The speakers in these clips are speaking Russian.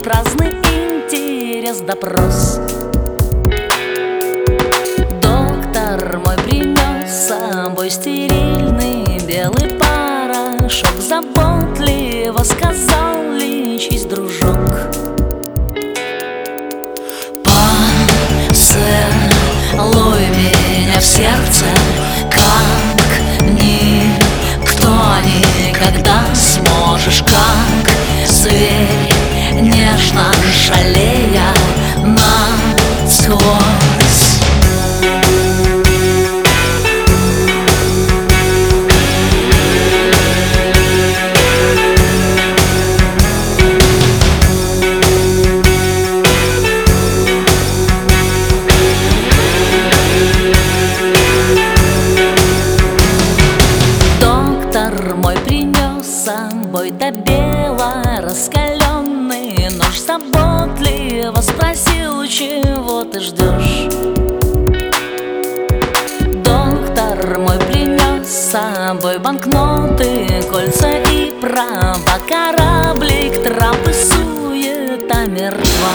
праздный интерес, допрос. Доктор мой принес с собой стерильный белый порошок. Заботливо сказал: лечись, дружок. Поцелуй меня в сердце, как никто никогда. Сможешь, как зверь, нежно шалея насквозь. Мой принес с собой до бела раскаленный нож. Заботливо спросил: чего ты ждешь? Доктор мой принес с собой банкноты, кольца и права. Кораблик, трап и суета мертва.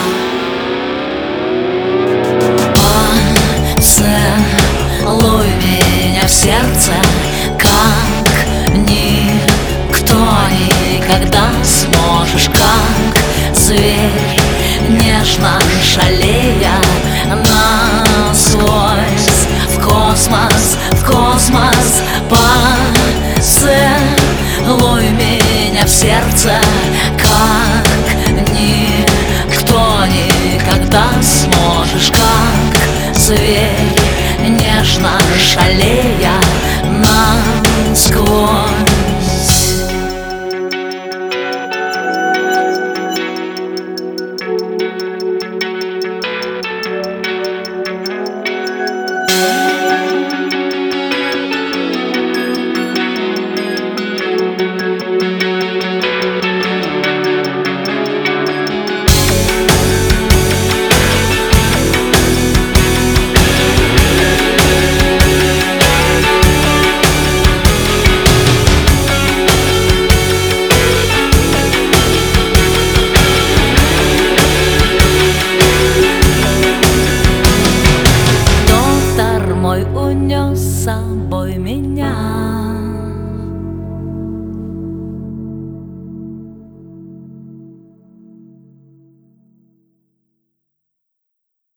Поцелуй меня в сердце, как никто никогда. Сможешь, как зверь, нежно шалея насквозь. В космос, в космос. Поцелуй меня в сердце, как никто никогда. Сможешь, как зверь, нежно шалея насквозь. Унес с собой меня.